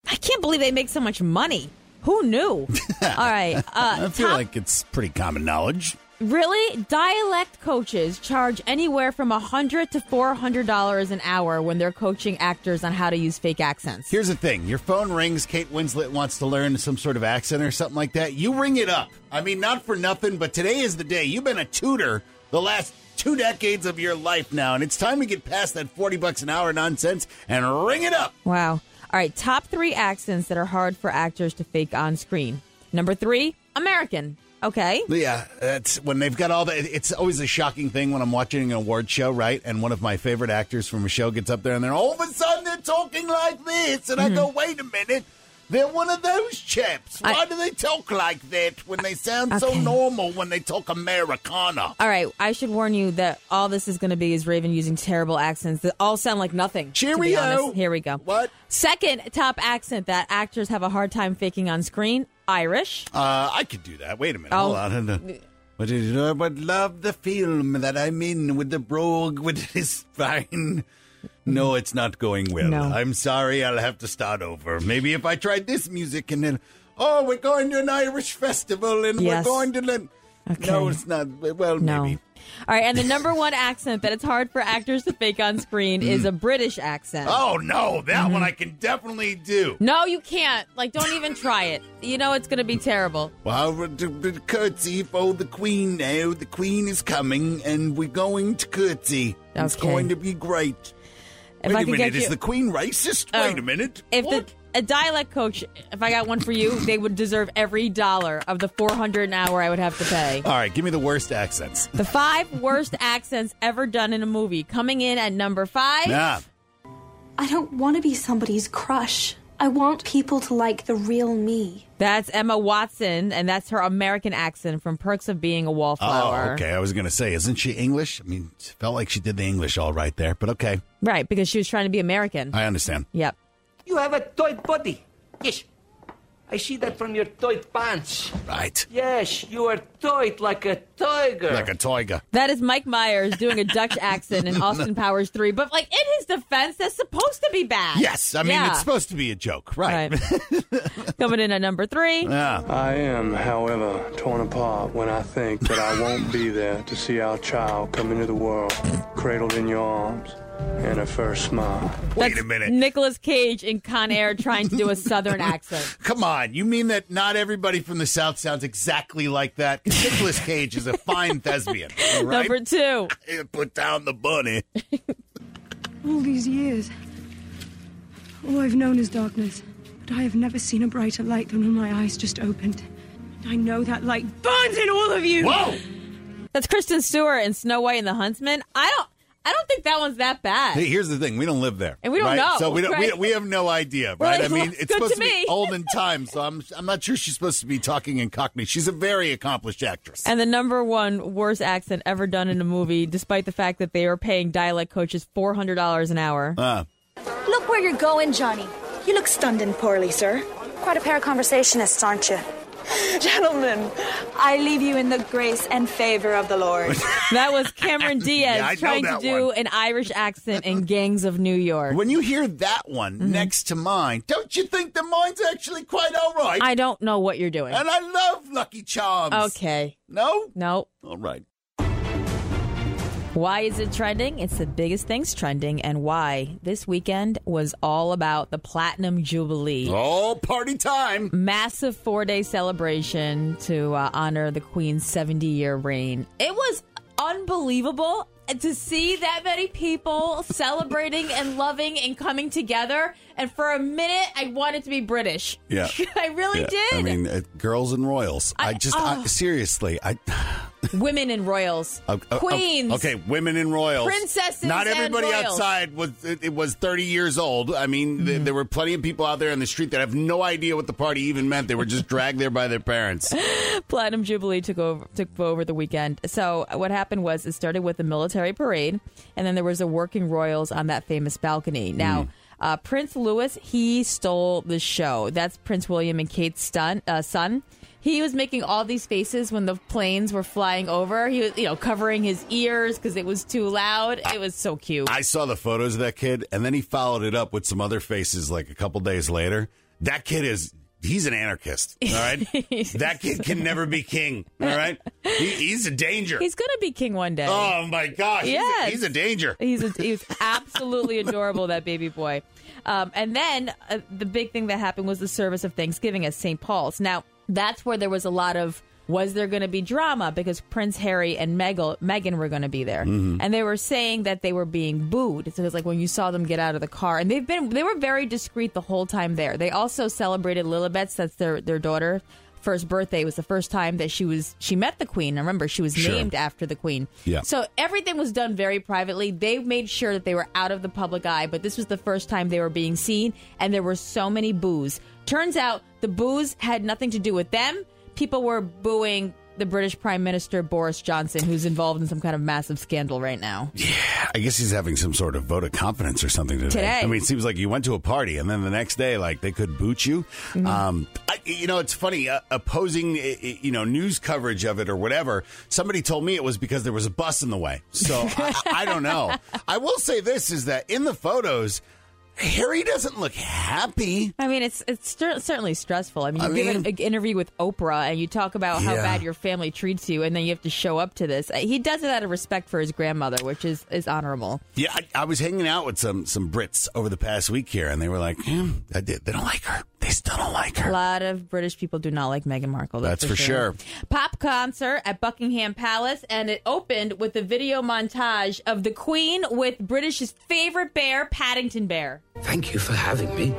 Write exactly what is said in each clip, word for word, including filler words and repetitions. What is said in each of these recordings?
I can't believe they make so much money. Who knew? All right. Uh, I feel top, like it's pretty common knowledge. Really? Dialect coaches charge anywhere from one hundred dollars to four hundred dollars an hour when they're coaching actors on how to use fake accents. Here's the thing. Your phone rings. Kate Winslet wants to learn some sort of accent or something like that. You ring it up. I mean, not for nothing, but today is the day. You've been a tutor the last two decades of your life now, and it's time to get past that forty bucks an hour nonsense and ring it up. Wow. All right, top three accents that are hard for actors to fake on screen. Number three, American. Okay. Yeah, that's when they've got all that. It's always a shocking thing when I'm watching an award show, right? And one of my favorite actors from a show gets up there, and then all of a sudden they're talking like this, and mm-hmm. I go, "Wait a minute, they're one of those chaps. Why I, do they talk like that when they sound okay. so normal when they talk Americana?" All right, I should warn you that all this is going to be is Raven using terrible accents that all sound like nothing. Cheerio. Here we go. What? Second top accent that actors have a hard time faking on screen, Irish. Uh, I could do that. Wait a minute. Oh. Hold on. But I would love the film that I'm in with the brogue with his fine. No, it's not going well. No. I'm sorry. I'll have to start over. Maybe if I tried this music and then, oh, we're going to an Irish festival and yes. we're going to... Le- okay. No, it's not. Well, no. maybe. All right, and the number one accent that it's hard for actors to fake on screen is a British accent. Oh, no, that mm-hmm. one I can definitely do. No, you can't. Like, don't even try it. You know it's going to be terrible. Well, curtsy for the Queen now. The Queen is coming, and we're going to curtsy. Okay. It's going to be great. If Wait I a minute, you, is the Queen racist? Uh, Wait a minute. If what? the a dialect coach, if I got one for you, they would deserve every dollar of the four hundred dollars an hour I would have to pay. All right, give me the worst accents. The five worst accents ever done in a movie. Coming in at number five. Yeah. I don't want to be somebody's crush. I want people to like the real me. That's Emma Watson, and that's her American accent from Perks of Being a Wallflower. Oh, okay. I was going to say, isn't she English? I mean, it felt like she did the English all right there, but okay. Right, because she was trying to be American. I understand. Yep. You have a tight body. Yes. I see that from your tight pants. Right. Yes, you are tight like a tiger. Like a tiger. That is Mike Myers doing a Dutch accent in Austin Powers three. But, like, in his defense, that's supposed to be bad. Yes. I mean, yeah. it's supposed to be a joke. Right. right. Coming in at number three. Yeah. I am, however, torn apart when I think that I won't be there to see our child come into the world, cradled in your arms. And her first smile. Wait That's a minute. Nicolas Cage in Con Air trying to do a Southern accent. Come on. You mean that not everybody from the South sounds exactly like that? Nicolas Cage is a fine thespian. Right? Number two. Put down the bunny. All these years, all I've known is darkness. But I have never seen a brighter light than when my eyes just opened. And I know that light burns in all of you. Whoa! That's Kristen Stewart in Snow White and the Huntsman. I don't... I don't think that one's that bad. Hey, here's the thing: we don't live there, and we don't right? know. So we don't. Right? We, we have no idea, Well, right? it I mean, looks it's good supposed to to, me. be olden times, so I'm. I'm not sure she's supposed to be talking in Cockney. She's a very accomplished actress. And the number one worst accent ever done in a movie, despite the fact that they are paying dialect coaches four hundred dollars an hour. Uh. Look where you're going, Johnny. You look stunned and poorly, sir. Quite a pair of conversationists, aren't you? Gentlemen, I leave you in the grace and favor of the Lord. That was Cameron Diaz yeah, trying to do one. an Irish accent in Gangs of New York. When you hear that one mm-hmm. next to mine, don't you think that mine's actually quite all right? I don't know what you're doing. And I love Lucky Charms. Okay. No? No. All right. Why is it trending? It's the biggest things trending, and why this weekend was all about the Platinum Jubilee. Oh, party time. Massive four-day celebration to uh, honor the Queen's seventy-year reign. It was unbelievable to see that many people celebrating and loving and coming together. And for a minute, I wanted to be British. Yeah. I really yeah. did. I mean, uh, girls and royals. I, I just, oh. I, seriously, I... Women in royals. Uh, uh, Queens. Okay, women in royals. Princesses Not everybody and royals. outside was it, it was thirty years old. I mean, mm-hmm. th- there were plenty of people out there on the street that have no idea what the party even meant. They were just dragged there by their parents. Platinum Jubilee took over took over the weekend. So what happened was it started with a military parade, and then there was a working royals on that famous balcony. Now, mm. uh, Prince Louis, he stole the show. That's Prince William and Kate's son. Uh, son. He was making all these faces when the planes were flying over. He was, you know, covering his ears because it was too loud. It was so cute. I saw the photos of that kid, and then he followed it up with some other faces like a couple days later. that kid is, he's an anarchist, all right? That kid can never be king, all right? He, he's a danger. He's going to be king one day. Oh, my gosh. Yes. He's, a, he's a danger. He's, a, he's absolutely adorable, that baby boy. Um, and then uh, the big thing that happened was the service of Thanksgiving at Saint Paul's. Now, that's where there was a lot of, was there going to be drama? Because Prince Harry and Meghan, Meghan were going to be there. Mm-hmm. And they were saying that they were being booed. So it was like when you saw them get out of the car. And they've been, they were very discreet the whole time there. They also celebrated Lilibet's, that's their, their daughter. First birthday was the first time that she was she met the Queen. I remember she was Sure. named after the Queen. Yeah. So everything was done very privately. They made sure that they were out of the public eye, but this was the first time they were being seen, and there were so many boos. Turns out the boos had nothing to do with them. People were booing the British Prime Minister Boris Johnson, who's involved in some kind of massive scandal right now. Yeah, I guess he's having some sort of vote of confidence or something today. Today. I mean, it seems like you went to a party and then the next day, like, they could boot you. Mm-hmm. Um, I, you know, it's funny, uh, opposing, you know, news coverage of it or whatever, somebody told me it was because there was a bus in the way. So I, I don't know. I will say this, is that in the photos, Harry doesn't look happy. I mean, it's it's cer- certainly stressful. I mean, you I give mean, an, an interview with Oprah and you talk about how Yeah. bad your family treats you, and then you have to show up to this. He does it out of respect for his grandmother, which is, is honorable. Yeah, I, I was hanging out with some some Brits over the past week here, and they were like, hmm, I did. They don't like her. They still don't like A her. lot of British people do not like Meghan Markle. That's, That's for sure. Pop concert at Buckingham Palace, and it opened with a video montage of the Queen with British's favorite bear, Paddington Bear. Thank you for having me.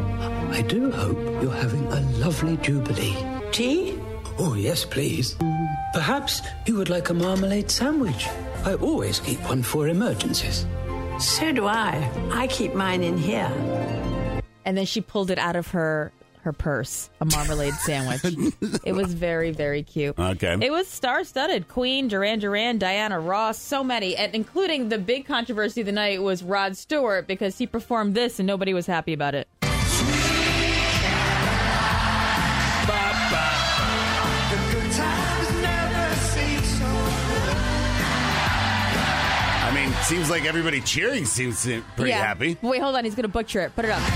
I do hope you're having a lovely jubilee. Tea? Oh, yes, please. Perhaps you would like a marmalade sandwich. I always keep one for emergencies. So do I. I keep mine in here. And then she pulled it out of her her purse, a marmalade sandwich. It was very, very cute. Okay. It was star-studded. Queen, Duran Duran, Diana Ross, so many. And including the big controversy of the night was Rod Stewart, because he performed this and nobody was happy about it. I mean, seems like everybody cheering seems pretty Yeah. happy. Wait, hold on. He's going to butcher it. Put it up.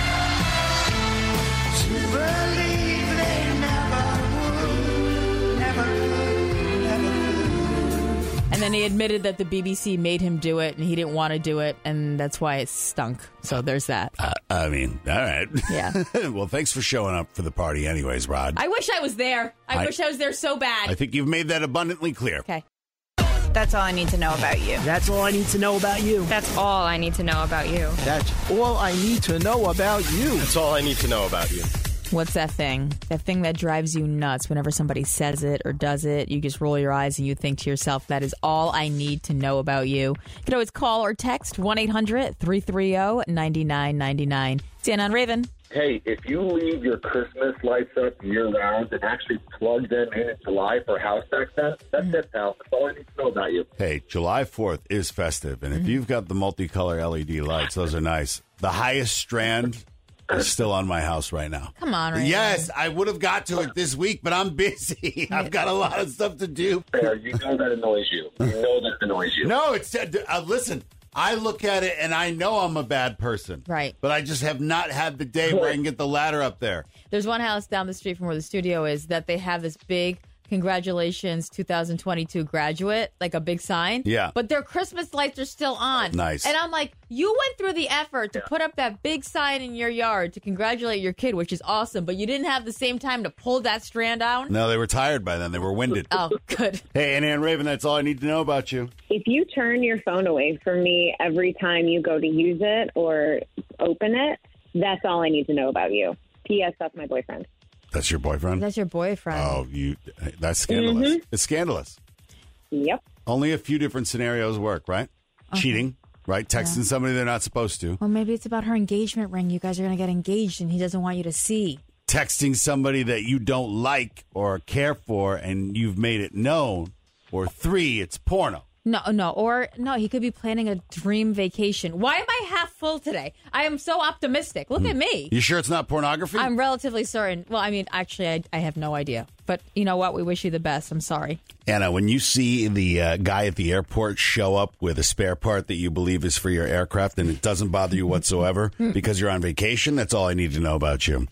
And then he admitted that the B B C made him do it, and he didn't want to do it, and that's why it stunk. So there's that. Uh, I mean, all right. Yeah. Well, thanks for showing up for the party anyways, Rod. I wish I was there. I, I- wish I was there so bad. I think you've made that abundantly clear. Okay. That's all I need to know about you. That's all I need to know about you. That's all I need to know about you. That's all I need to know about you. That's all I need to know about you. What's that thing? That thing that drives you nuts whenever somebody says it or does it. You just roll your eyes and you think to yourself, that is all I need to know about you. You can always call or text one eight hundred three three zero nine nine nine nine. It's Ann on Raven. Hey, if you leave your Christmas lights up year-round and actually plug them in in July for house tax, that's Mm-hmm. it, pal. That's all I need to know about you. Hey, July fourth is festive, and if you've got the multicolor L E D lights, those are nice. The highest strand is still on my house right now. Come on, Raven. Yes, I would have got to it this week, but I'm busy. I've got a lot of stuff to do. Fair, you know that annoys you. You know that annoys you. No, it's uh, listen. I look at it and I know I'm a bad person. Right. But I just have not had the day where I can get the ladder up there. There's one house down the street from where the studio is that they have this big congratulations two thousand twenty-two graduate, like a big sign. Yeah. But their Christmas lights are still on. Nice. And I'm like, you went through the effort to put up that big sign in your yard to congratulate your kid, which is awesome, but you didn't have the same time to pull that strand down? No, they were tired by then. They were winded. Oh, good. Hey, Ann Ann Raven, that's all I need to know about you. If you turn your phone away from me every time you go to use it or open it, that's all I need to know about you. P S. That's my boyfriend. That's your boyfriend? That's your boyfriend. Oh, you. That's scandalous. Mhm. It's scandalous. Yep. Only a few different scenarios work, right? Okay. Cheating, right? Texting Yeah. somebody they're not supposed to. Well, maybe it's about her engagement ring. You guys are going to get engaged, and he doesn't want you to see. Texting somebody that you don't like or care for and you've made it known. Or three, it's porno. No, no, or no, he could be planning a dream vacation. Why am I half full today? I am so optimistic. Look at me. You sure it's not pornography? I'm relatively certain. Well, I mean, actually, I, I have no idea. But you know what? We wish you the best. I'm sorry. Anna, when you see the uh, guy at the airport show up with a spare part that you believe is for your aircraft and it doesn't bother you whatsoever because you're on vacation, that's all I need to know about you.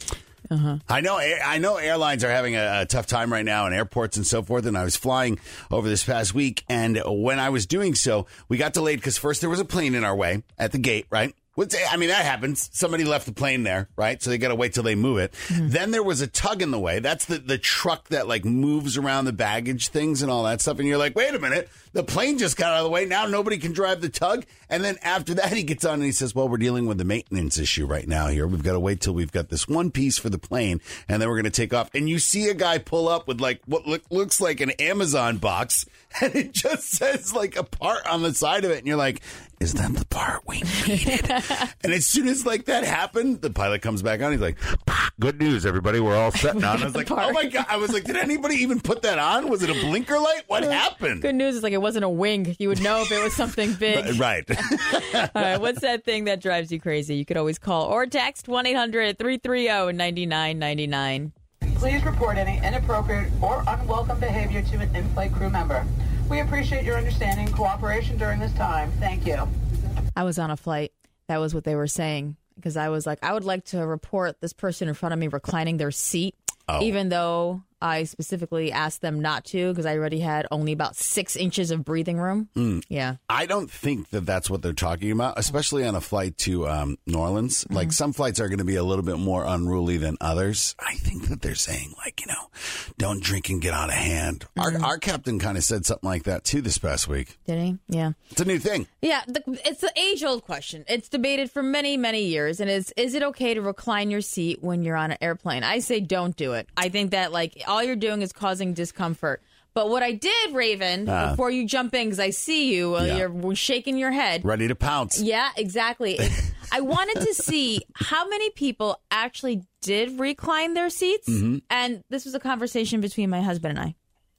Uh-huh. I know I know airlines are having a, a tough time right now in airports and so forth. And I was flying over this past week. And when I was doing so, we got delayed because first there was a plane in our way at the gate, right? I mean, that happens. Somebody left the plane there, right? So they got to wait till they move it. Mm-hmm. Then there was a tug in the way. That's the, the truck that like moves around the baggage things and all that stuff. And you're like, wait a minute. The plane just got out of the way. Now nobody can drive the tug. And then after that, he gets on and he says, well, we're dealing with the maintenance issue right now here. We've got to wait till we've got this one piece for the plane. And then we're going to take off. And you see a guy pull up with like what look, looks like an Amazon box. And it just says like a part on the side of it. And you're like, is that the part we needed? And as soon as like that happened, the pilot comes back on. He's like, good news, everybody. We're all set now. And I was like, oh, my God. I was like, did anybody even put that on? Was it a blinker light? What happened? Good news is like it wasn't a wing. You would know if it was something big. Right. All right. What's that thing that drives you crazy? You could always call or text one eight hundred three three zero nine nine nine nine. Please report any inappropriate or unwelcome behavior to an in-flight crew member. We appreciate your understanding and cooperation during this time. Thank you. I was on a flight. That was what they were saying. Because I was like, I would like to report this person in front of me reclining their seat, oh. even though I specifically asked them not to because I already had only about six inches of breathing room. Mm. Yeah. I don't think that that's what they're talking about, especially on a flight to um, New Orleans. Mm-hmm. Like some flights are going to be a little bit more unruly than others. I think that they're saying like, you know, don't drink and get out of hand. Mm-hmm. Our, our captain kind of said something like that too this past week. Did he? Yeah. It's a new thing. Yeah. The, it's the age old question. It's debated for many, many years. And is, is it okay to recline your seat when you're on an airplane? I say don't do it. I think that like all you're doing is causing discomfort. But what I did, Raven, uh, before you jump in, because I see you, uh, yeah. you're shaking your head. Ready to pounce. Yeah, exactly. I wanted to see how many people actually did recline their seats. Mm-hmm. And this was a conversation between my husband and I.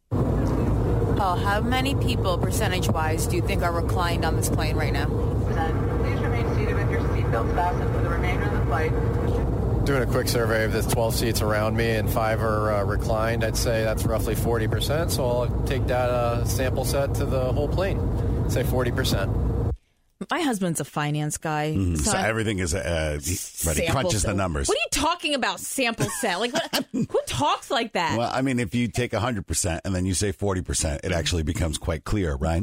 Oh, how many people, percentage-wise, do you think are reclined on this plane right now? Please remain seated with your seatbelts fastened for the remainder of the flight. Doing a quick survey of the twelve seats around me and five are uh, reclined, I'd say that's roughly forty percent. So I'll take that uh, sample set to the whole plane, say forty percent. My husband's a finance guy. Mm, so, so everything is, uh, he, right, he crunches set. the numbers. What are you talking about, sample set? Like, what, who talks like that? Well, I mean, if you take one hundred percent and then you say forty percent, it actually becomes quite clear, right?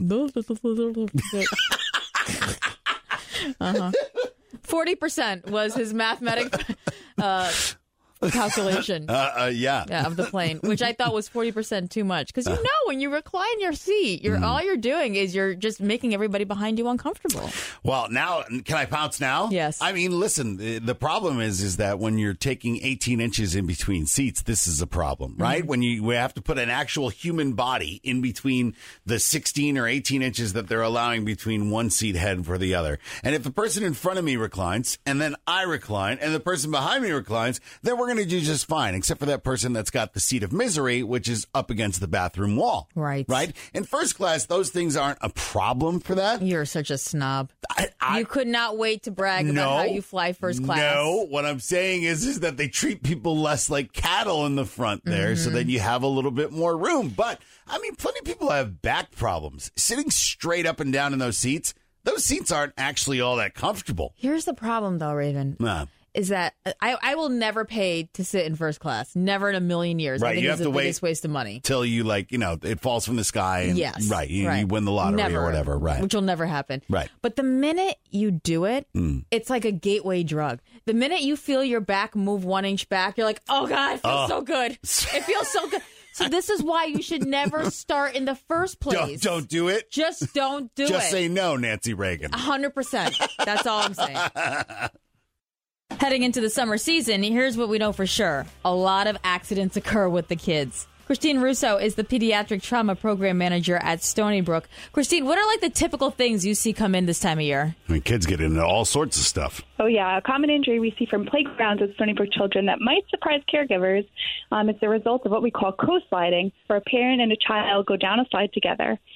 uh-huh. forty percent was his mathematic uh, calculation uh, uh, yeah. yeah, of the plane, which I thought was forty percent too much. Because, you know, when you recline your seat, you're mm. all you're doing is you're just making everybody behind you uncomfortable. Well, now, can I pounce now? Yes. I mean, listen, the problem is is that when you're taking eighteen inches in between seats, this is a problem, right? Mm. When you we have to put an actual human body in between the sixteen or eighteen inches that they're allowing between one seat head for the other. And if the person in front of me reclines and then I recline and the person behind me reclines, then we're going to do just fine, except for that person that's got the seat of misery, which is up against the bathroom wall. Right. Right? In first class, those things aren't a problem for that. You're such a snob. I, I, you could not wait to brag no, about how you fly first class. No, what I'm saying is, is that they treat people less like cattle in the front there, mm-hmm. so that you have a little bit more room. But, I mean, plenty of people have back problems. Sitting straight up and down in those seats, those seats aren't actually all that comfortable. Here's the problem, though, Raven. Nah. Is that I, I will never pay to sit in first class. Never in a million years. Right, I think you it's have the to biggest wait waste of money. Till you, like, you know, it falls from the sky. And, yes. Right, you, right. you win the lottery never, or whatever, right. Which will never happen. Right. But the minute you do it, mm. it's like a gateway drug. The minute you feel your back move one inch back, you're like, oh, God, it feels oh. so good. It feels so good. So this is why you should never start in the first place. Don't, don't do it. Just don't do Just it. Just say no, Nancy Reagan. one hundred percent. That's all I'm saying. Heading into the summer season, here's what we know for sure. A lot of accidents occur with the kids. Christine Russo is the Pediatric Trauma Program Manager at Stony Brook. Christine, what are like the typical things you see come in this time of year? I mean, kids get into all sorts of stuff. Oh, yeah. A common injury we see from playgrounds with Stony Brook children that might surprise caregivers. Um, it's the result of what we call co-sliding, where a parent and a child go down a slide together.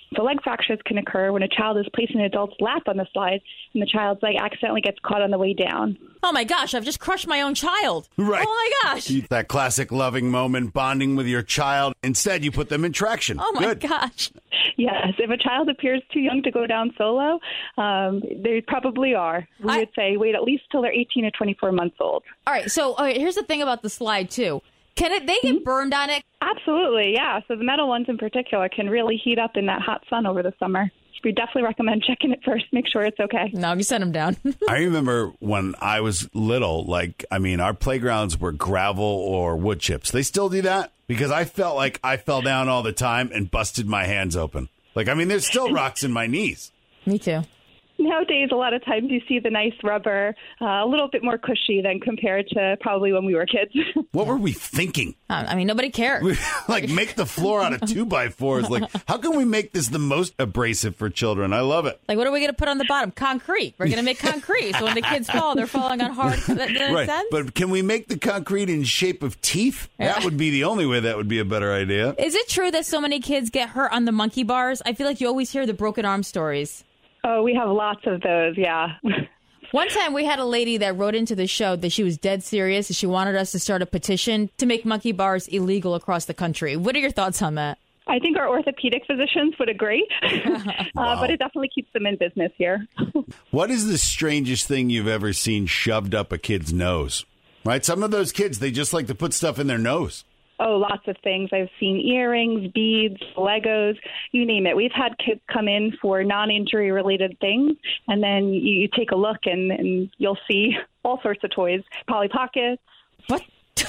So leg fractures can occur when a child is placed in an adult's lap on the slide and the child's leg accidentally gets caught on the way down. Oh, my gosh, I've just crushed my own child. Right. Oh, my gosh. That classic loving moment, bonding with your child. Instead, you put them in traction. Oh, my Good. gosh. Yes, if a child appears too young to go down solo, um, they probably are. We I- would say wait at least till they're eighteen or twenty-four months old. All right, so all right, here's the thing about the slide, too. Can it? They get burned on it? Absolutely, yeah. So the metal ones in particular can really heat up in that hot sun over the summer. We definitely recommend checking it first. Make sure it's okay. No, you send them down. I remember when I was little, like, I mean, our playgrounds were gravel or wood chips. They still do that? Because I felt like I fell down all the time and busted my hands open. Like, I mean, there's still rocks in my knees. Me too. Nowadays, a lot of times you see the nice rubber, uh, a little bit more cushy than compared to probably when we were kids. What were we thinking? I mean, nobody cared. Like, make the floor out of two by fours. Like, how can we make this the most abrasive for children? I love it. Like, what are we going to put on the bottom? Concrete. We're going to make concrete. So when the kids fall, they're falling on hard. Does that, does that Right. make sense? But can we make the concrete in shape of teeth? That would be the only way that would be a better idea. Is it true that so many kids get hurt on the monkey bars? I feel like you always hear the broken arm stories. Oh, we have lots of those, yeah. One time we had a lady that wrote into the show that she was dead serious and she wanted us to start a petition to make monkey bars illegal across the country. What are your thoughts on that? I think our orthopedic physicians would agree, Wow. uh, but it definitely keeps them in business here. What is the strangest thing you've ever seen shoved up a kid's nose? Right? Some of those kids, they just like to put stuff in their nose. Oh, lots of things. I've seen earrings, beads, Legos, you name it. We've had kids come in for non-injury related things, and then you, you take a look and, and you'll see all sorts of toys, Polly Pockets. What?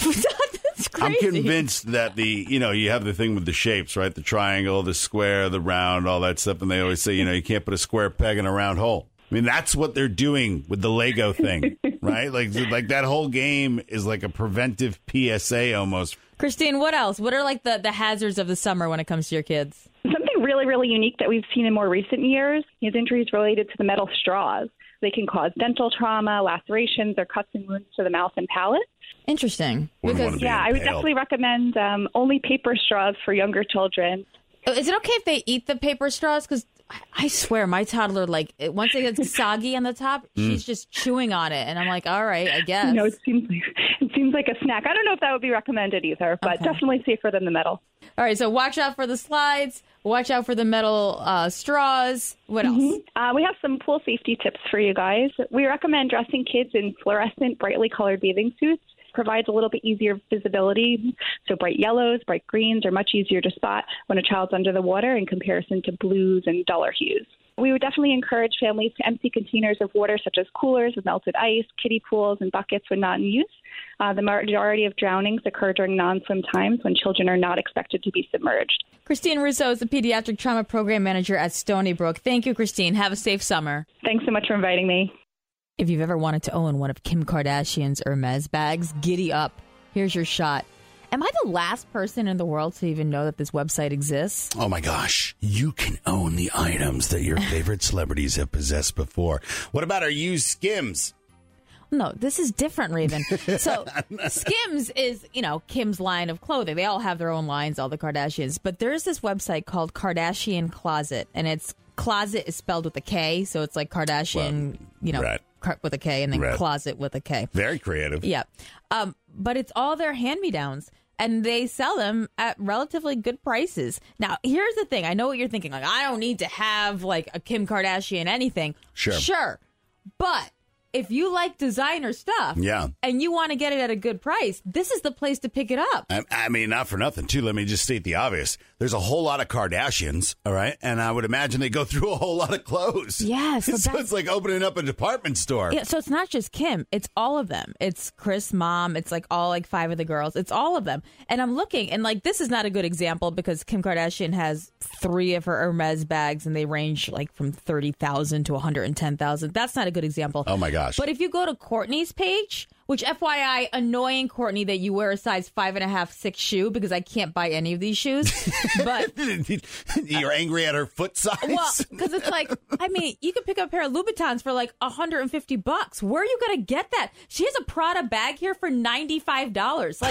That's crazy. I'm convinced that the, you know, you have the thing with the shapes, right? The triangle, the square, the round, all that stuff. And they always say, you know, you can't put a square peg in a round hole. I mean, that's what they're doing with the Lego thing, right? Like, like that whole game is like a preventive P S A almost. Christine, what else? What are like the, the hazards of the summer when it comes to your kids? Something really, really unique that we've seen in more recent years is injuries related to the metal straws. They can cause dental trauma, lacerations, or cuts and wounds to the mouth and palate. Interesting. Wouldn't wanna Because, be yeah, I would impaled. definitely recommend um, only paper straws for younger children. Is it okay if they eat the paper straws? Because I swear my toddler, like, it- once it gets soggy on the top, Mm. she's just chewing on it. And I'm like, all right, I guess. You know, it seems like it seems like a snack. I don't know if that would be recommended either, but Okay. definitely safer than the metal. All right, so watch out for the slides. Watch out for the metal uh, straws. What else? Mhm. Uh, we have some pool safety tips for you guys. We recommend dressing kids in fluorescent, brightly colored bathing suits. Provides a little bit easier visibility. So bright yellows, bright greens are much easier to spot when a child's under the water in comparison to blues and duller hues. We would definitely encourage families to empty containers of water, such as coolers with melted ice, kiddie pools, and buckets when not in use. Uh, the majority of drownings occur during non-swim times when children are not expected to be submerged. Christine Russo is the Pediatric Trauma Program Manager at Stony Brook. Thank you, Christine. Have a safe summer. Thanks so much for inviting me. If you've ever wanted to own one of Kim Kardashian's Hermes bags, giddy up. Here's your shot. Am I the last person in the world to even know that this website exists? Oh, my gosh. You can own the items that your favorite celebrities have possessed before. What about our used Skims? No, this is different, Raven. So Skims is, you know, Kim's line of clothing. They all have their own lines, all the Kardashians. But there's this website called Kardashian Closet, and it's closet is spelled with a K, so it's like Kardashian, Well, you know, right. car- with a K, and then Right. closet with a K. Very creative. Yeah. Um, but it's all their hand-me-downs, and they sell them at relatively good prices. Now, here's the thing. I know what you're thinking. Like, I don't need to have, like, a Kim Kardashian anything. Sure. Sure. But if you like designer stuff Yeah. and you want to get it at a good price, this is the place to pick it up. I, I mean, not for nothing, too. Let me just state the obvious. There's a whole lot of Kardashians, all right? And I would imagine they go through a whole lot of clothes. Yeah, so so that's- it's like opening up a department store. Yeah, so it's not just Kim. It's all of them. It's Chris' mom. It's like all like five of the girls. It's all of them. And I'm looking, and like this is not a good example because Kim Kardashian has three of her Hermes bags, and they range like from thirty thousand to one hundred ten thousand. That's not a good example. Oh, my gosh. But if you go to Courtney's page, which F Y I, annoying Courtney that you wear a size five and a half, six shoe because I can't buy any of these shoes. But You're angry at her foot size? well, because it's like, I mean, you can pick up a pair of Louboutins for like one hundred fifty bucks. Where are you going to get that? She has a Prada bag here for ninety-five dollars. Like,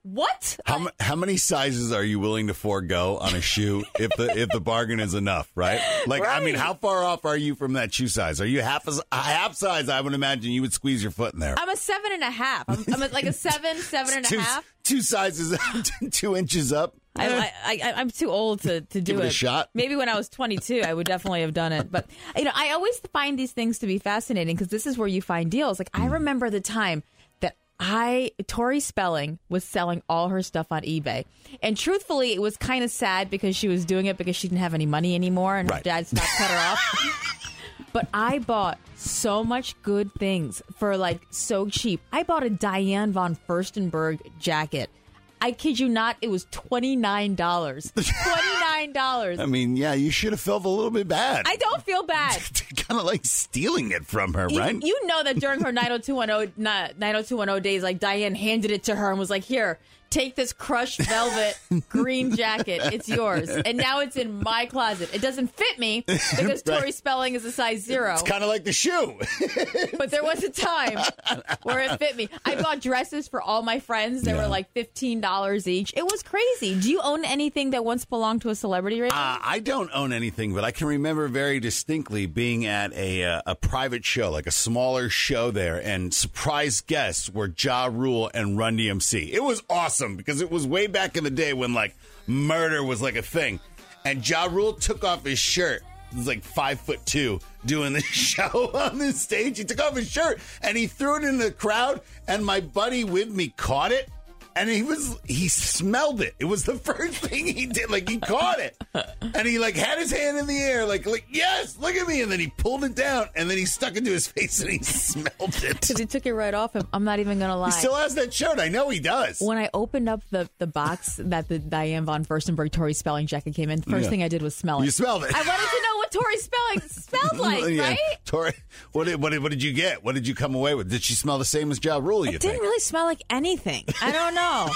What? How m- how many sizes are you willing to forego on a shoe if the if the bargain is enough, right? Like, right. I mean, how far off are you from that shoe size? Are you half a, a half size? I would imagine you would squeeze your foot in there. I'm a seven and a half. I'm, I'm a, like a seven, seven and two, a half. Two sizes, two inches up. I, I, I, I'm too old to, to do Give it it. a shot. Maybe when I was twenty-two, I would definitely have done it. But, you know, I always find these things to be fascinating because this is where you find deals. Like, I remember the time that I, Tori Spelling was selling all her stuff on eBay. And truthfully, it was kind of sad because she was doing it because she didn't have any money anymore and right. her dad stopped cut her off. But I bought so much good things for, like, so cheap. I bought a Diane von Furstenberg jacket. I kid you not, it was twenty-nine dollars. twenty-nine dollars. I mean, yeah, you should have felt a little bit bad. I don't feel bad. Kind of like stealing it from her, you, right? You know that during her nine oh two one oh, nine oh two one oh days, like, Diane handed it to her and was like, here, take this crushed velvet green jacket. It's yours. And now it's in my closet. It doesn't fit me because Tori right. Spelling is a size zero. It's kind of like the shoe. But there was a time where it fit me. I bought dresses for all my friends. They yeah. were like fifteen dollars each. It was crazy. Do you own anything that once belonged to a celebrity right now? Uh, I don't own anything, but I can remember very distinctly being at a uh, a private show, like a smaller show there, and surprise guests were Ja Rule and Run D M C. It was awesome. Because it was way back in the day when, like, murder was like a thing. And Ja Rule took off his shirt. He was like five foot two doing the show on this stage. He took off his shirt and he threw it in the crowd. And my buddy with me caught it. And he was, he smelled it. It was the first thing he did. Like, he caught it. And he, like, had his hand in the air, like, like, yes, look at me. And then he pulled it down. And then he stuck it to his face and he smelled it. Because he took it right off him. I'm not even going to lie. He still has that shirt. I know he does. When I opened up the, the box that the Diane von Furstenberg Tori Spelling jacket came in, first yeah. thing I did was smell it. You smelled it. I wanted to know what Tori Spelling smelled like, yeah. right? Tori, what did, what did what did you get? What did you come away with? Did she smell the same as Ja Rule, you It think? didn't really smell like anything. I don't know.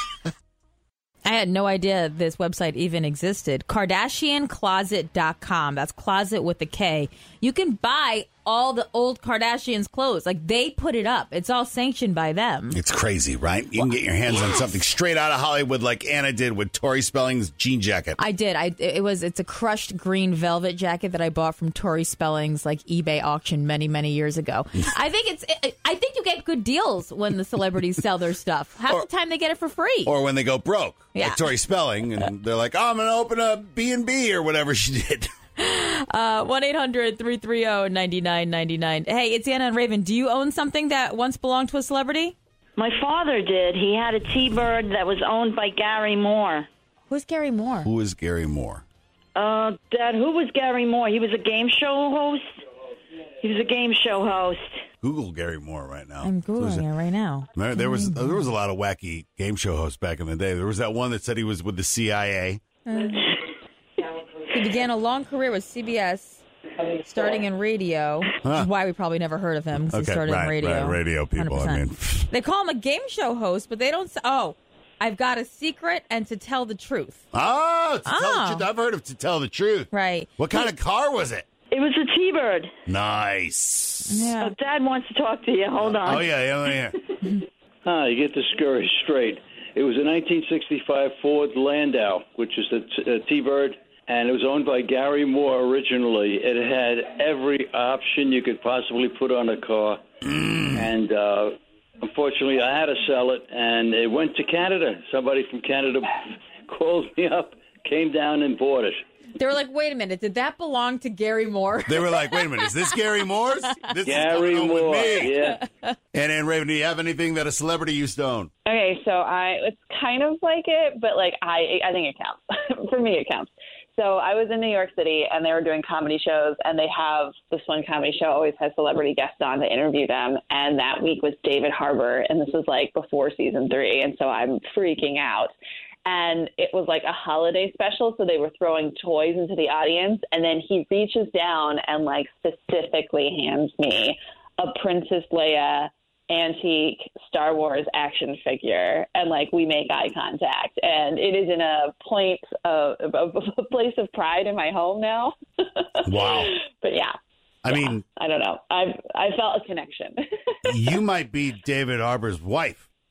I had no idea this website even existed. Kardashian Closet dot com. That's closet with a K. You can buy all the old Kardashians' clothes. Like, they put it up. It's all sanctioned by them. It's crazy, right? You can get your hands yes. on something straight out of Hollywood like Anna did with Tori Spelling's jean jacket. I did. I it was it's a crushed green velvet jacket that I bought from Tori Spelling's like eBay auction many, many years ago. I think it's I think you get good deals when the celebrities sell their stuff. Half or, the time they get it for free. Or when they go broke. Yeah. Like Tori Spelling and they're like, "Oh, I'm going to open a B and B or whatever she did." Uh, one eight hundred three three zero nine nine nine nine. Hey, it's Anna and Raven. Do you own something that once belonged to a celebrity? My father did. He had a T-Bird that was owned by Gary Moore. Who's Gary Moore? Who is Gary Moore? Uh, Dad, who was Gary Moore? He was a game show host. He was a game show host. Google Gary Moore right now. I'm Googling so it right now. There, there was there was a lot of wacky game show hosts back in the day. There was that one that said he was with the C I A. Uh, he began a long career with C B S, starting in radio, Huh. which is why we probably never heard of him, because Okay, he started right, in radio. right, radio people, one hundred I percent. mean. They call him a game show host, but they don't say, oh, I've got a secret and to tell the truth. Oh, to tell the Oh. truth. I've heard of to tell the truth. Right. What kind of car was it? It was a T-Bird. Nice. Yeah. Uh, Dad wants to talk to you. Hold on. Oh, yeah, yeah, yeah. Ah, you get the story straight. It was a nineteen sixty-five Ford Landau, which is the t- uh, T-Bird, and it was owned by Gary Moore originally. It had every option you could possibly put on a car, and uh, unfortunately I had to sell it, and it went to Canada. Somebody from Canada called me up, came down and bought it. They were like, wait a minute, did that belong to Gary Moore? They were like, wait a minute, is this Gary Moore's? This Gary is coming Moore, with me. yeah. And Ann Raven, do you have anything that a celebrity used to own? Okay, so I it's kind of like it, but like I I think it counts. For me, it counts. So I was in New York City, and they were doing comedy shows, and they have this one comedy show always has celebrity guests on to interview them, and that week was David Harbour, and this was like before season three, and so I'm freaking out. And it was like a holiday special, so they were throwing toys into the audience, and then he reaches down and like specifically hands me a Princess Leia antique Star Wars action figure, and like we make eye contact, and it is in a point of a place of pride in my home now. Wow. But yeah, I yeah, mean, I don't know. I've I felt a connection. you might be David Harbour's wife.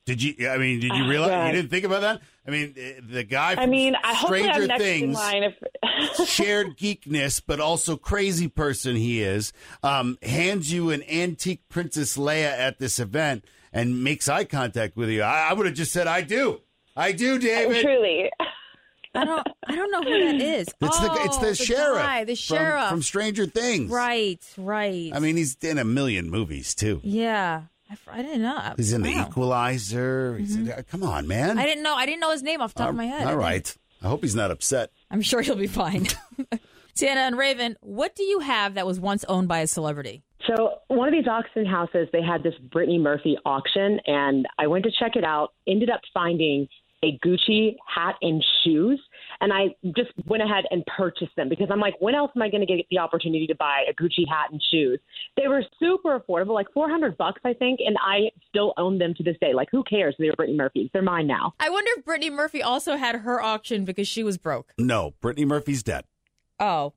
Did you? I mean, did you Oh, realize God. you didn't think about that? I mean, the guy from I mean, I hopefully Stranger I'm next in Things line if- shared geekness, but also crazy person he is. Um, hands you an antique Princess Leia at this event and makes eye contact with you. I, I would have just said, "I do, I do, David." Truly. I don't. I don't know who that is. It's oh, the it's the, sheriff, guy, the from- sheriff from, Stranger Things. Right, right. I mean, he's in a million movies too. yeah, I, f- I didn't know. He's in The Wow. Equalizer. He's in- come on, man. I didn't know. I didn't know his name off the top All- of my head. All right. I hope he's not upset. I'm sure he'll be fine. Sienna and Raven, what do you have that was once owned by a celebrity? So one of these auction houses, they had this Brittany Murphy auction, and I went to check it out, ended up finding a Gucci hat and shoes, and I just went ahead and purchased them because I'm like, when else am I going to get the opportunity to buy a Gucci hat and shoes? They were super affordable, like four hundred bucks, I think, and I still own them to this day. Like, who cares? They were Brittany Murphy's. They're mine now. I wonder if Brittany Murphy also had her auction because she was broke. No, Brittany Murphy's dead. Oh.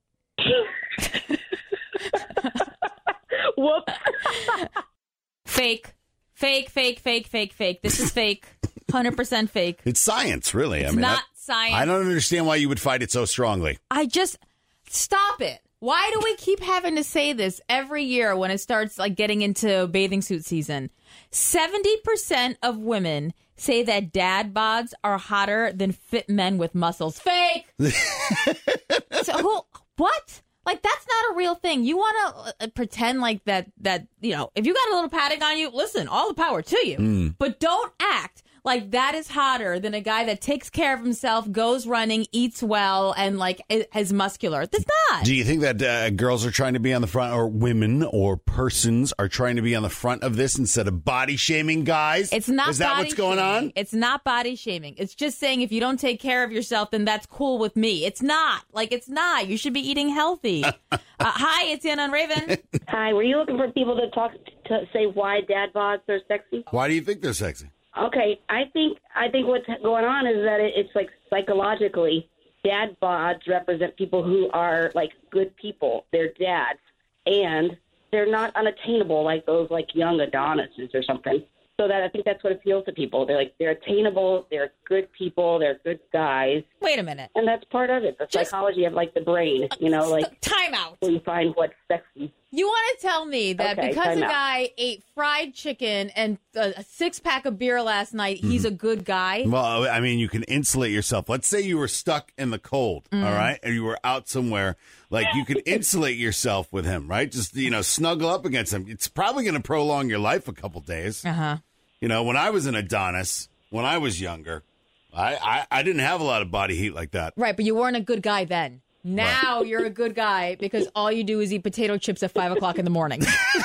Whoops. Fake. Fake, fake, fake, fake, fake. This is fake. one hundred percent fake. It's science, really. It's I mean, not that- science. I don't understand why you would fight it so strongly. I just stop it. Why do we keep having to say this every year when it starts like getting into bathing suit season? seventy percent of women say that dad bods are hotter than fit men with muscles. Fake. So who, what? Like, that's not a real thing. You want to uh, pretend like that, that, you know, if you got a little padding on you, listen, all the power to you. Mm. But don't act like that is hotter than a guy that takes care of himself, goes running, eats well, and, like, is, is muscular. That's not. Do you think that uh, girls are trying to be on the front, or women or persons are trying to be on the front of this instead of body shaming guys? It's not Is that body what's going shaming. on? It's not body shaming. It's just saying if you don't take care of yourself, then that's cool with me. It's not. Like, it's not. You should be eating healthy. uh, hi, it's Anna and Raven. Hi, were you looking for people to talk to say why dad bods are sexy? Why do you think they're sexy? Okay, I think I think what's going on is that it, it's like psychologically, dad bods represent people who are like good people. They're dads, and they're not unattainable like those like young Adonises or something. So that I think that's what appeals to people. They're like they're attainable. They're good people. They're good guys. Wait a minute. And that's part of it. The Just- psychology of like the brain. You know, like time out. where you find what's sexy. You want to tell me that Okay, because a time out. guy ate fried chicken and a, a six pack of beer last night, he's a good guy? Well, I mean, you can insulate yourself. Let's say you were stuck in the cold, Mm. all right, and you were out somewhere. Like, you could insulate yourself with him, right? Just, you know, snuggle up against him. It's probably going to prolong your life a couple days. Uh huh. You know, when I was an Adonis, when I was younger, I, I, I didn't have a lot of body heat like that. Right, but you weren't a good guy then. Now you're a good guy because all you do is eat potato chips at five o'clock in the morning.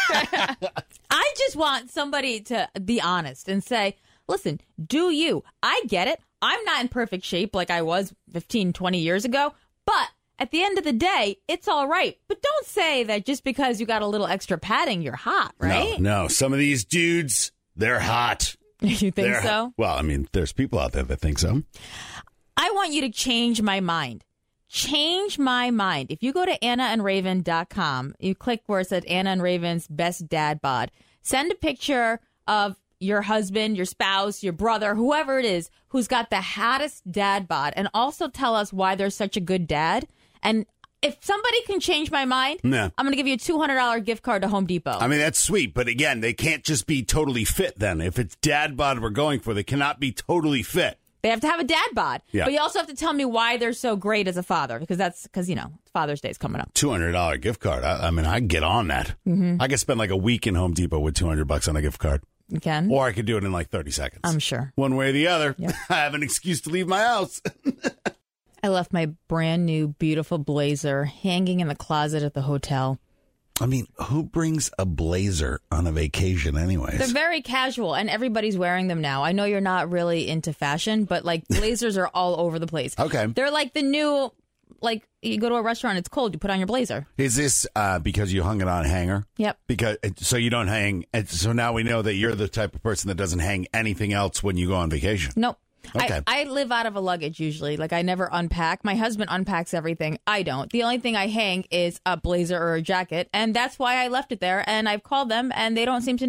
I just want somebody to be honest and say, listen, do you? I get it. I'm not in perfect shape like I was fifteen, twenty years ago, but at the end of the day, it's all right. But don't say that just because you got a little extra padding, you're hot, right? No, no. Some of these dudes, they're hot. You think They're- so? Well, I mean, there's people out there that think so. I want you to change my mind. Change my mind. If you go to anna and raven dot com, you click where it says Anna and Raven's best dad bod. Send a picture of your husband, your spouse, your brother, whoever it is, who's got the hottest dad bod, and also tell us why they're such a good dad. And if somebody can change my mind, Yeah. I'm going to give you a two hundred dollars gift card to Home Depot. I mean, that's sweet, but again, they can't just be totally fit then. If it's dad bod we're going for, they cannot be totally fit. They have to have a dad bod. Yeah. But you also have to tell me why they're so great as a father, because that's because, you know, Father's Day is coming up. two hundred dollars gift card. I, I mean, I can get on that. Mhm. I could spend like a week in Home Depot with two hundred bucks on a gift card. You can? Or I could do it in like thirty seconds. I'm sure. One way or the other. I have an excuse to leave my house. I left my brand new, beautiful blazer hanging in the closet at the hotel. I mean, who brings a blazer on a vacation anyways? They're very casual, and everybody's wearing them now. I know you're not really into fashion, but, like, blazers are all over the place. Okay. They're like the new, like, you go to a restaurant, it's cold, you put on your blazer. Is this uh, because you hung it on a hanger? Yep. Because so you don't hang. And so now we know that you're the type of person that doesn't hang anything else when you go on vacation. Nope. Okay. I, I live out of a luggage usually. Like, I never unpack. My husband unpacks everything. I don't. The only thing I hang is a blazer or a jacket, and that's why I left it there. And I've called them, and they don't seem to know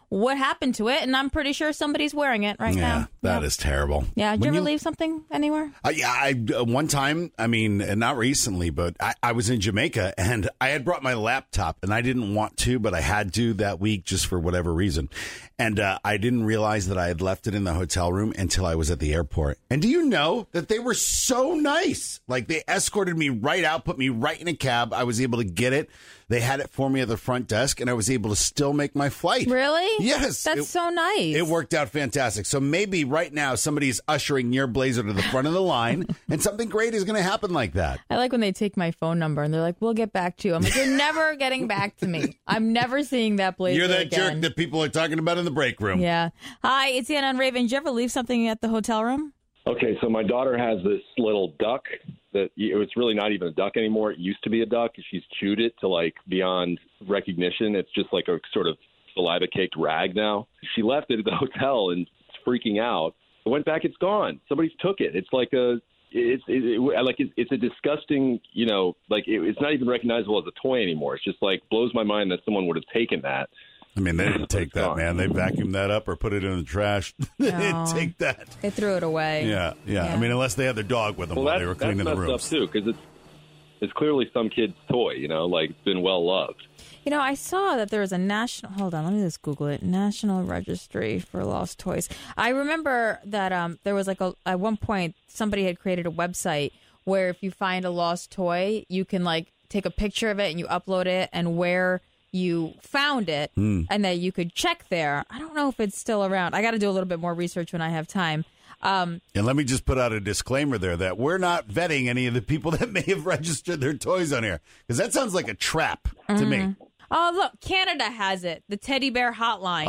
what happened to it, and I'm pretty sure somebody's wearing it right yeah, now. That yeah. is terrible. Yeah, did When you ever you- leave something anywhere? Uh, yeah, I, uh, one time, I mean, uh, not recently, but I, I was in Jamaica and I had brought my laptop and I didn't want to, but I had to that week just for whatever reason. And uh, I didn't realize that I had left it in the hotel room until I was at the airport. And do you know that they were so nice? Like they escorted me right out, put me right in a cab. I was able to get it. They had it for me at the front desk and I was able to still make my flight. Really? Yes. That's It- so nice. It worked out fantastic. So maybe right now somebody's ushering your blazer to the front of the line and something great is going to happen like that. I like when they take my phone number and they're like, we'll get back to you. I'm like, you're never getting back to me. I'm never seeing that blazer You're that again. jerk that people are talking about in the break room. Yeah. Hi, it's Anna and Raven. Did you ever leave something at the hotel room? Okay, so my daughter has this little duck that it's really not even a duck anymore. It used to be a duck. She's chewed it to like beyond recognition. It's just like a sort of saliva caked rag now. She left it at the hotel and it's freaking out. I went back. It's gone. Somebody's took it. It's like a, it's it, it, like it's, it's a disgusting, you know, like it, it's not even recognizable as a toy anymore. It's just like blows my mind that someone would have taken that. I mean, they didn't take that, man. They vacuumed that up or put it in the trash. They No. didn't take that. They threw it away. Yeah, yeah, Yeah. I mean, unless they had their dog with them Well, while that's, they were cleaning that's the messed rooms. up too, because it's it's clearly some kid's toy. You know, like it's been well loved. You know, I saw that there was a national, hold on, let me just Google it, National Registry for Lost Toys. I remember that um, there was like a, at one point, somebody had created a website where if you find a lost toy, you can like take a picture of it and you upload it and where you found it Hmm. and that you could check there. I don't know if it's still around. I got to do a little bit more research when I have time. Um, And let me just put out a disclaimer there that we're not vetting any of the people that may have registered their toys on here because that sounds like a trap to me. mhm. Oh, look, Canada has it. The teddy bear hotline. Oh,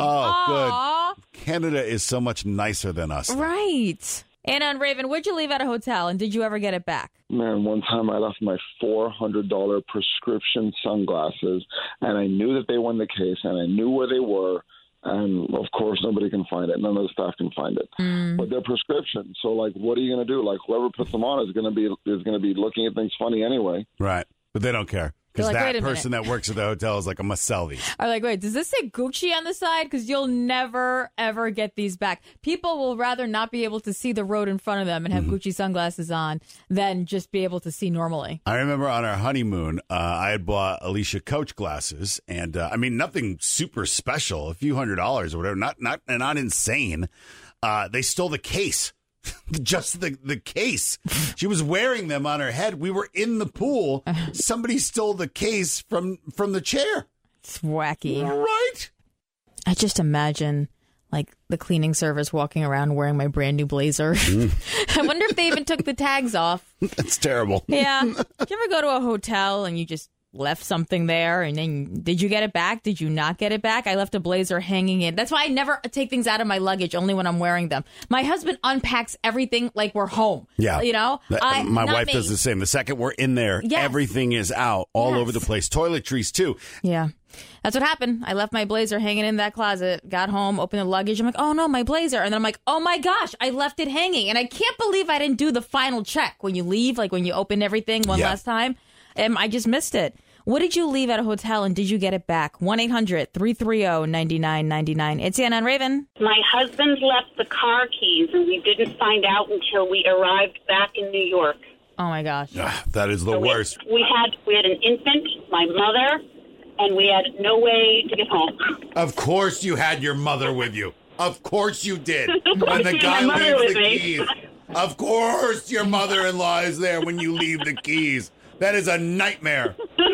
Aw. good. Canada is so much nicer than us. Right. Anna and Raven, what'd you leave at a hotel and did you ever get it back? Man, one time I left my four hundred dollars prescription sunglasses, and I knew that they won the case, and I knew where they were, and of course nobody can find it. None of the staff can find it. But they're prescription, so like, what are you going to do? Like, whoever puts them on is going to be is going to be looking at things funny anyway. Right. But they don't care because They're like, that "Wait a person that works at the hotel is like, I must sell these. I'm like, wait, does this say Gucci on the side? Because you'll never, ever get these back. People will rather not be able to see the road in front of them and have Gucci sunglasses on than just be able to see normally. I remember on our honeymoon, uh, I had bought Alicia Coach glasses, and uh, I mean nothing super special, a few hundred dollars or whatever, not not not insane. Uh, they stole the case, just the the case. She was wearing them on her head. We were in the pool. Somebody stole the case from from the chair. It's wacky, right? I just imagine like the cleaning service walking around wearing my brand new blazer. I wonder if they even took the tags off. That's terrible. Yeah. Did you ever go to a hotel and you just left something there and then did you get it back? Did you not get it back? I left a blazer hanging in. That's why I never take things out of my luggage, only when I'm wearing them. My husband unpacks everything like we're home. Yeah. You know? That- I, my not wife me. does the same. The second we're in there, Yes. everything is out all Yes. over the place. Toiletries, too. Yeah. That's what happened. I left my blazer hanging in that closet, got home, opened the luggage. I'm like, oh no, my blazer. And then I'm like, oh my gosh, I left it hanging. And I can't believe I didn't do the final check when you leave, like when you open everything one Yeah. last time. Um, I just missed it. What did you leave at a hotel and did you get it back? one eight hundred three three zero nine nine nine nine. It's Anna and Raven. My husband left the car keys, and we didn't find out until we arrived back in New York. Oh my gosh. Ah, that is the So we- worst. We had we had an infant, my mother, and we had no way to get home. Of course you had your mother with you. Of course you did. Of course When the I had guy my mother leaves with the me. keys. Of course your mother-in-law is there when you leave the keys. That is a nightmare.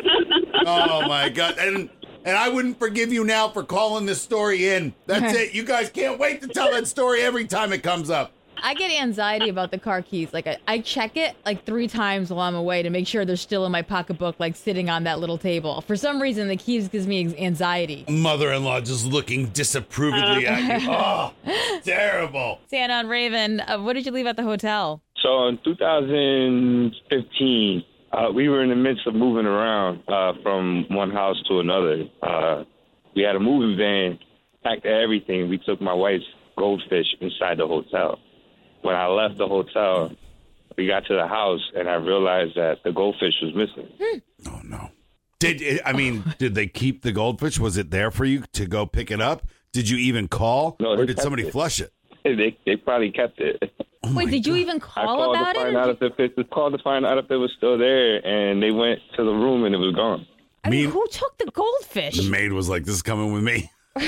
Oh, my God. And and I wouldn't forgive you now for calling this story in. That's it. You guys can't wait to tell that story every time it comes up. I get anxiety about the car keys. Like I, I check it like three times while I'm away to make sure they're still in my pocketbook, like sitting on that little table. For some reason, the keys gives me anxiety. Mother-in-law just looking disapprovedly at you. Oh, terrible. Santa and Raven, uh, what did you leave at the hotel? So in two thousand fifteen, uh, we were in the midst of moving around uh, from one house to another. Uh, we had a moving van, packed everything. We took my wife's goldfish inside the hotel. When I left the hotel, we got to the house, and I realized that the goldfish was missing. Did I mean, did they keep the goldfish? Was it there for you to go pick it up? Did you even call, No, or they did kept somebody it. flush it? They they probably kept it. Wait, did you even I call called about to find it? out if it, if it called to find out if it was still there, and they went to the room and it was gone. I mean, who took the goldfish? The maid was like, "This is coming with me."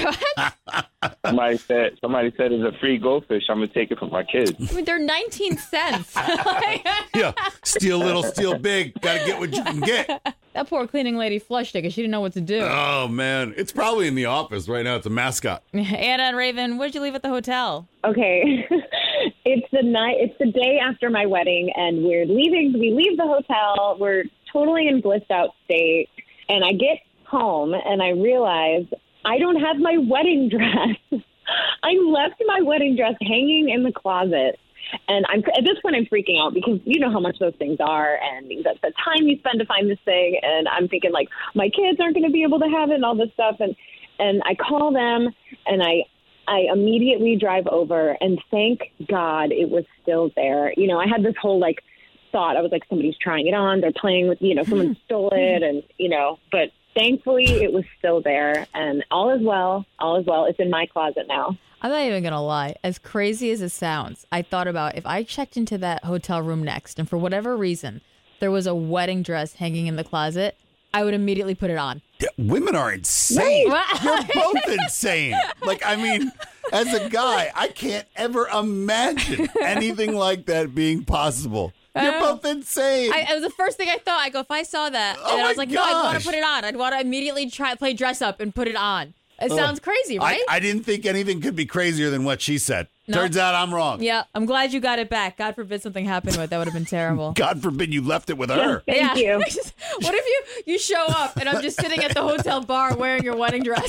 Somebody said somebody said it's a free goldfish. I'm gonna take it for my kids. I mean, they're nineteen cents. Yeah, steal little, steal big. Got to get what you can get. That poor cleaning lady flushed it because she didn't know what to do. Oh man, it's probably in the office right now. It's a mascot. Anna and Raven, what did you leave at the hotel? Okay. It's the night, it's the day after my wedding, and we're leaving. We leave the hotel. We're totally in blissed out state. And I get home and I realize I don't have my wedding dress. I left my wedding dress hanging in the closet. And I'm at this point I'm freaking out because you know how much those things are, and the, the time you spend to find this thing. And I'm thinking like my kids aren't going to be able to have it and all this stuff. And and I call them and I I immediately drive over, and thank God it was still there. You know, I had this whole like thought. I was like, somebody's trying it on. They're playing with, you know, someone stole it, and you know. But thankfully, it was still there, and all is well. All is well. It's in my closet now. I'm not even going to lie. As crazy as it sounds, I thought about if I checked into that hotel room next and for whatever reason there was a wedding dress hanging in the closet, I would immediately put it on. Yeah, women are insane. Right. You're both insane. Like, I mean, as a guy, I can't ever imagine anything like that being possible. You're both insane. I, it was the first thing I thought. I go, if I saw that, Oh and I my was like, no, I'd want gosh. to put it on. I'd want to immediately try play dress up and put it on. It Ugh. sounds crazy, right? I, I didn't think anything could be crazier than what she said. No. Turns out I'm wrong. Yeah, I'm glad you got it back. God forbid something happened with it. That would have been terrible. God forbid you left it with her. yeah. What if you, you show up and I'm just sitting at the hotel bar wearing your wedding dress?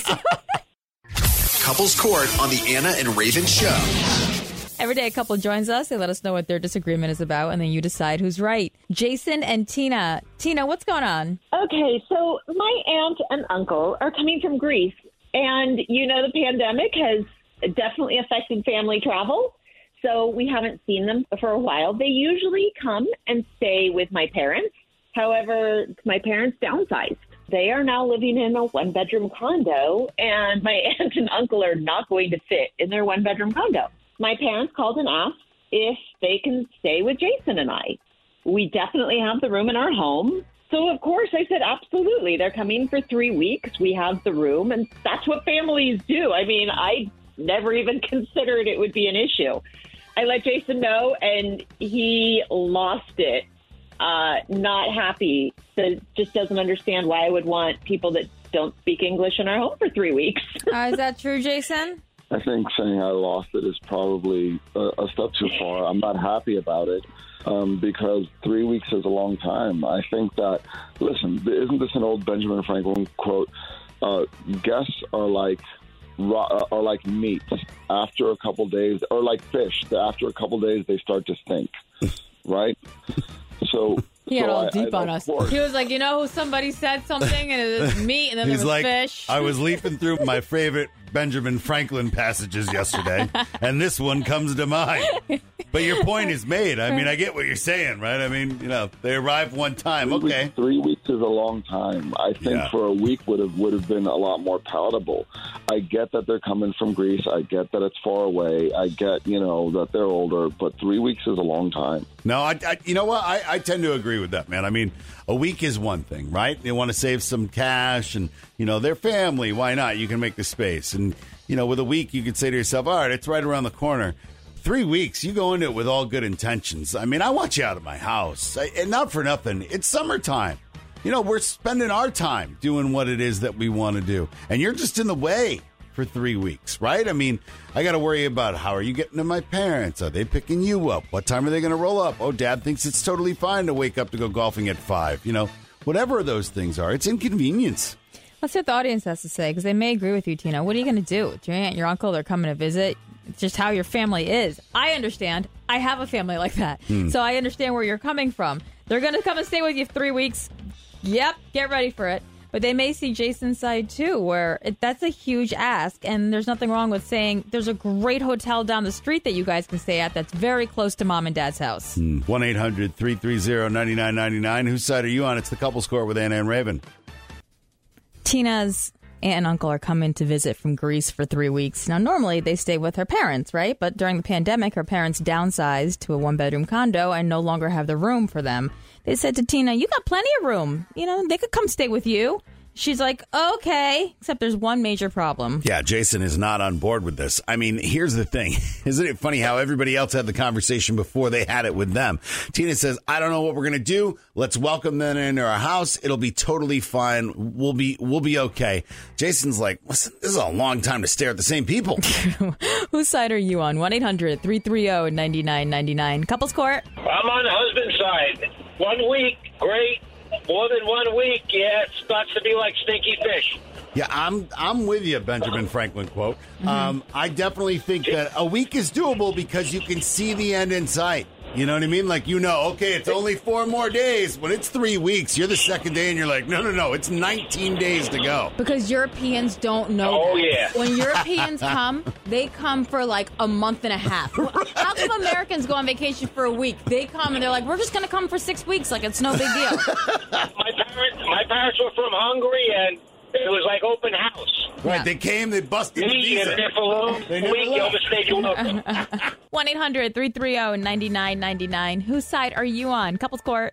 Couples Court on the Anna and Raven Show. Every day a couple joins us. They let us know what their disagreement is about, and then you decide who's right. Jason and Tina. Tina, what's going on? Okay, so my aunt and uncle are coming from Greece, and you know the pandemic has definitely affected family travel, so we haven't seen them for a while. They usually come and stay with my parents. However, my parents downsized. They are now living in a one-bedroom condo, and my aunt and uncle are not going to fit in their one-bedroom condo. My parents called and asked if they can stay with Jason and I. We definitely have the room in our home. So, of course, I said, absolutely. They're coming for three weeks. We have the room, and that's what families do. I mean, I never even considered it would be an issue. I let Jason know, and he lost it. Uh, not happy. So just doesn't understand why I would want people that don't speak English in our home for three weeks. Uh, is that true, Jason? I think saying I lost it is probably a, a step too far. I'm not happy about it um, because three weeks is a long time. I think that, listen, isn't this an old Benjamin Franklin quote? Uh, guests are like ro- are like meat. After a couple days, or like fish. After a couple days, they start to stink, right? So He got so all I- deep I, on of us. course- He was like, you know, somebody said something, and it was meat, and then He's there was like, fish. I was leafing through my favorite Benjamin Franklin passages yesterday, and this one comes to mind. But your point is made. I mean, I get what you're saying, right? I mean, you know, they arrive one time. Three Okay. weeks, three weeks is a long time. I think Yeah. for a week would have would have been a lot more palatable. I get that they're coming from Greece. I get that it's far away. I get, you know, that they're older. But three weeks is a long time. No, I, I you know what? I, I tend to agree with that, man. I mean, a week is one thing, right? They want to save some cash, and you know, their family. Why not? You can make the space, and you know, with a week, you could say to yourself, all right, it's right around the corner. Three weeks, you go into it with all good intentions. I mean, I want you out of my house, I, and not for nothing. It's summertime. You know, we're spending our time doing what it is that we want to do, and you're just in the way for three weeks, right? I mean, I got to worry about how are you getting to my parents? Are they picking you up? What time are they going to roll up? Oh, Dad thinks it's totally fine to wake up to go golfing at five. You know, whatever those things are, it's inconvenience. Let's see what the audience has to say, because they may agree with you, Tina. What are you going to do? It's your aunt, your uncle, they're coming to visit. It's just how your family is. I understand. I have a family like that. Hmm. So I understand where you're coming from. They're going to come and stay with you for three weeks. Yep, get ready for it. But they may see Jason's side, too, where it, that's a huge ask. And there's nothing wrong with saying there's a great hotel down the street that you guys can stay at that's very close to Mom and Dad's house. one eight hundred three three zero nine nine nine nine. Whose side are you on? It's the Couples Court with Anna and Raven. Tina's aunt and uncle are coming to visit from Greece for three weeks. Now, normally they stay with her parents, right? But during the pandemic, her parents downsized to a one-bedroom condo and no longer have the room for them. They said to Tina, you got plenty of room. You know, they could come stay with you. She's like, okay, except there's one major problem. Yeah, Jason is not on board with this. I mean, here's the thing. Isn't it funny how everybody else had the conversation before they had it with them? Tina says, I don't know what we're going to do. Let's welcome them into our house. It'll be totally fine. We'll be we'll be okay. Jason's like, listen, this is a long time to stare at the same people. Whose side are you on? one eight hundred three three zero nine nine nine nine. Couples Court. I'm on the husband's side. One week, great. More than one week, yeah, it starts to be like stinky fish. Yeah, I'm I'm with you, Benjamin Franklin quote. Mm-hmm. Um, I definitely think that a week is doable because you can see the end in sight. You know what I mean? Like, you know, okay, it's only four more days. When it's three weeks, you're the second day and you're like, no, no, no, it's nineteen days to go. Because Europeans don't know Oh, that. yeah. When Europeans come, they come for like a month and a half. How come Americans go on vacation for a week? They come and they're like, we're just going to come for six weeks. Like, it's no big deal. My parents, my parents were from Hungary, and it was like open house. Right, they came, they busted the Me, visa. and there for a little They never week, you left. overstayed your welcome. one eight hundred three three zero nine nine nine nine. Whose side are you on? Couples Court.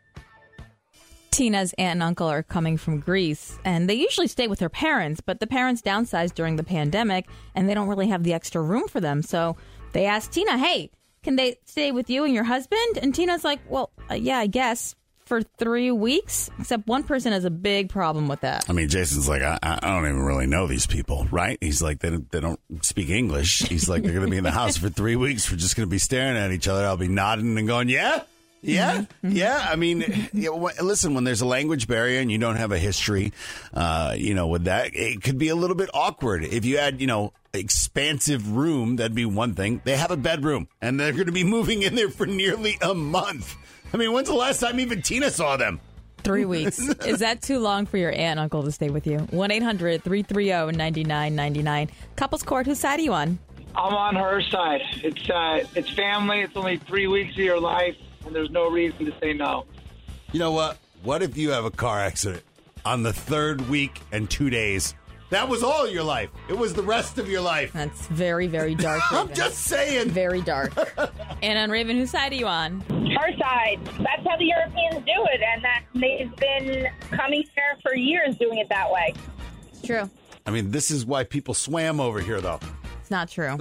Tina's aunt and uncle are coming from Greece, and they usually stay with her parents, but the parents downsized during the pandemic, and they don't really have the extra room for them. So they asked Tina, hey, can they stay with you and your husband? And Tina's like, well, uh, yeah, I guess. For three weeks, except one person has a big problem with that. I mean, Jason's like, I, I don't even really know these people, right? He's like, they don't, they don't speak English. He's like, they're going to be in the house for three weeks. We're just going to be staring at each other. I'll be nodding and going, yeah, yeah, Mm-hmm. yeah. I mean, you know, listen, when there's a language barrier and you don't have a history, uh, you know, with that, it could be a little bit awkward. If you had, you know, expansive room, that'd be one thing. They have a bedroom, and they're going to be moving in there for nearly a month. I mean, when's the last time even Tina saw them? Three weeks. Is that too long for your aunt and uncle to stay with you? one eight hundred three three zero nine nine nine nine. Couples Court, whose side are you on? I'm on her side. It's uh, it's family. It's only three weeks of your life, and there's no reason to say no. You know what? What if you have a car accident on the third week and two days? That was all your life. It was the rest of your life. That's very, very dark. I'm Raven. just saying. Very dark. And on Raven, whose side are you on? Her side. That's how the Europeans do it, and that they've been coming here for years doing it that way. It's true. I mean, this is why people swam over here, though. It's not true.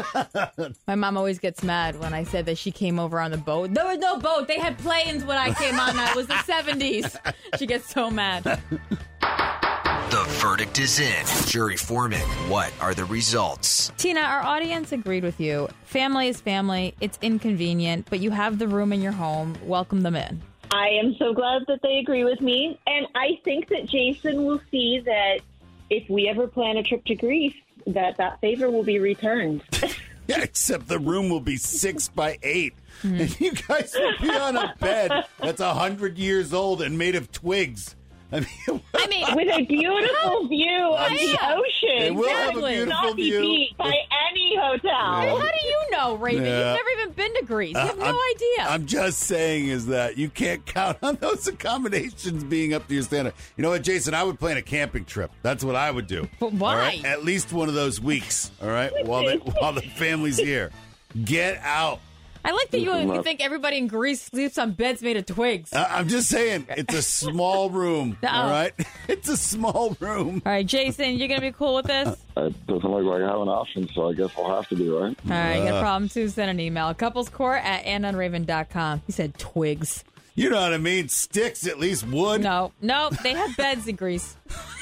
My mom always gets mad when I said that she came over on the boat. There was no boat. They had planes when I came on. It was the seventies. She gets so mad. The verdict is in. Jury foreman, what are the results? Tina, our audience agreed with you. Family is family. It's inconvenient, but you have the room in your home. Welcome them in. I am so glad that they agree with me. And I think that Jason will see that if we ever plan a trip to Greece, that that favor will be returned. Yeah, except the room will be six by eight. Mm. And you guys will be on a bed that's a hundred years old and made of twigs. I mean, I mean with a beautiful view of the ocean. They will have a beautiful not be view. beat by any hotel. Yeah. How do you know, Raven? Yeah. You've never even been to Greece. You have Uh, no I'm, idea. I'm just saying is that you can't count on those accommodations being up to your standard. You know what, Jason? I would plan a camping trip. That's what I would do. But why? All right? At least one of those weeks. All right, while they, while the family's here, get out. I like that you, you think everybody in Greece sleeps on beds made of twigs. Uh, I'm just saying, it's a small room. Oh. All right, it's a small room. All right, Jason, you're gonna be cool with this? It doesn't look like I have an option, so I guess I'll have to be, right? All right, you got a problem too? Send an email. Couplescourt at anna raven dot com. He said twigs. You know what I mean? Sticks, at least wood. No, no, they have beds in Greece.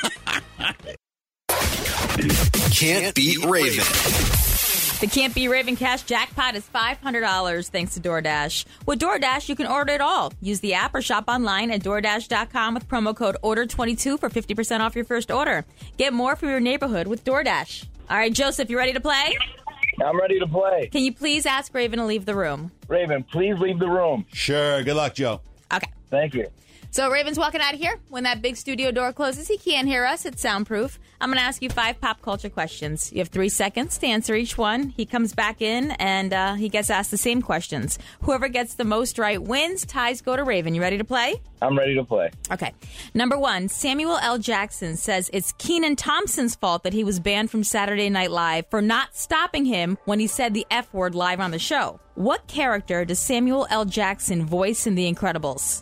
Can't beat Raven. The Can't Be Raven Cash jackpot is five hundred dollars thanks to DoorDash. With DoorDash, you can order it all. Use the app or shop online at DoorDash dot com with promo code order twenty-two for fifty percent off your first order. Get more from your neighborhood with DoorDash. All right, Joseph, you ready to play? I'm ready to play. Can you please ask Raven to leave the room? Raven, please leave the room. Sure. Good luck, Joe. Okay. Thank you. So Raven's walking out of here. When that big studio door closes, he can't hear us. It's soundproof. I'm going to ask you five pop culture questions. You have three seconds to answer each one. He comes back in, and uh, he gets asked the same questions. Whoever gets the most right wins. Ties go to Raven. You ready to play? I'm ready to play. Okay. Number one, Samuel L. Jackson says it's Kenan Thompson's fault that he was banned from Saturday Night Live for not stopping him when he said the F word live on the show. What character does Samuel L. Jackson voice in The Incredibles?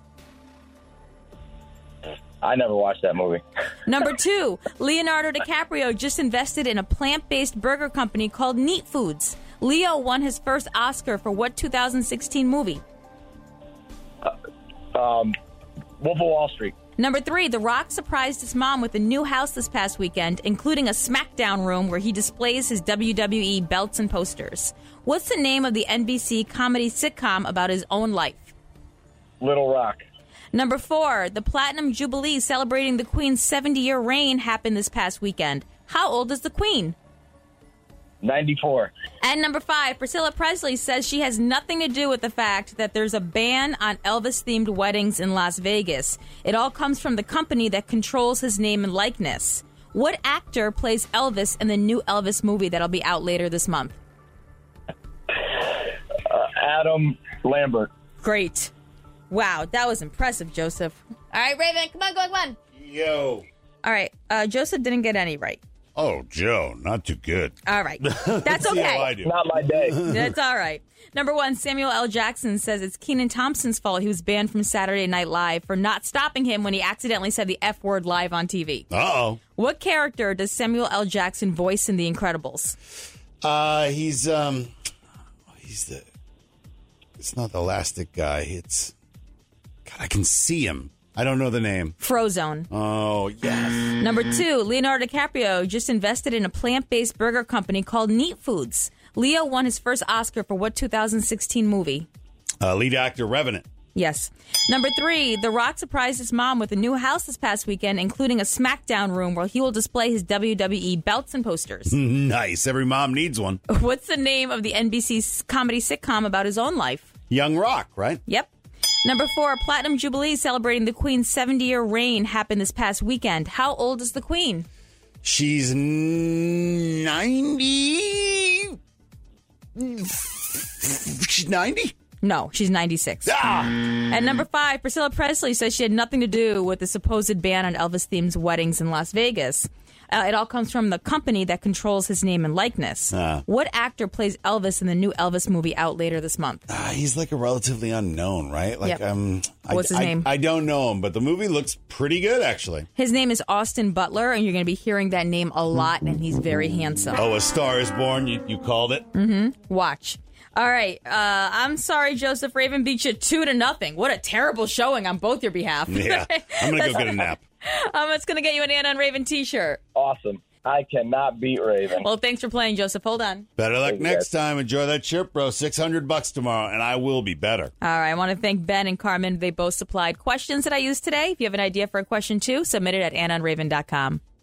I never watched that movie. Number two, Leonardo DiCaprio just invested in a plant-based burger company called Neat Foods. Leo won his first Oscar for what two thousand sixteen movie? Uh, um, Wolf of Wall Street. Number three, The Rock surprised his mom with a new house this past weekend, including a SmackDown room where he displays his W W E belts and posters. What's the name of the N B C comedy sitcom about his own life? Little Rock. Number four, the Platinum Jubilee celebrating the Queen's seventy-year reign happened this past weekend. How old is the Queen? ninety-four. And number five, Priscilla Presley says she has nothing to do with the fact that there's a ban on Elvis-themed weddings in Las Vegas. It all comes from the company that controls his name and likeness. What actor plays Elvis in the new Elvis movie that'll be out later this month? Uh, Adam Lambert. Great. Wow, that was impressive, Joseph. All right, Raven, come on, come on, come on. Yo. All right, uh, Joseph didn't get any right. Oh, Joe, not too good. All right. That's See okay. how I do. Not my day. That's all right. Number one, Samuel L. Jackson says it's Kenan Thompson's fault he was banned from Saturday Night Live for not stopping him when he accidentally said the F word live on T V. Uh-oh. What character does Samuel L. Jackson voice in The Incredibles? Uh, he's, um, he's the, it's not the elastic guy. It's, God, I can see him. I don't know the name. Frozone. Oh, yes. Number two, Leonardo DiCaprio just invested in a plant-based burger company called Neat Foods. Leo won his first Oscar for what two thousand sixteen movie? Uh, lead actor, Revenant. Yes. Number three, The Rock surprised his mom with a new house this past weekend, including a SmackDown room where he will display his W W E belts and posters. Nice. Every mom needs one. What's the name of the N B C comedy sitcom about his own life? Young Rock, right? Yep. Number four, Platinum Jubilee celebrating the Queen's seventy-year reign happened this past weekend. How old is the Queen? She's ninety. She's ninety? No, she's ninety-six. Ah! And number five, Priscilla Presley says she had nothing to do with the supposed ban on Elvis-themed weddings in Las Vegas. Uh, it all comes from the company that controls his name and likeness. Ah. What actor plays Elvis in the new Elvis movie out later this month? Uh, he's like a relatively unknown, right? Like, Yep. um, What's I, his I, name? I don't know him, but the movie looks pretty good, actually. His name is Austin Butler, and you're going to be hearing that name a lot, and he's very handsome. Oh, A Star is Born. You, you called it? Mm-hmm. Watch. All right. Uh, I'm sorry, Joseph. Raven beat you two to nothing. What a terrible showing on both your behalf. Yeah. I'm going to go get a nap. Um, it's going to get you an Anna and Raven t-shirt. Awesome. I cannot beat Raven. Well, thanks for playing, Joseph. Hold on. Better luck Thank you, next guys. time. Enjoy that shirt, bro. six hundred bucks tomorrow, and I will be better. All right. I want to thank Ben and Carmen. They both supplied questions that I used today. If you have an idea for a question, too, submit it at anna and raven dot com.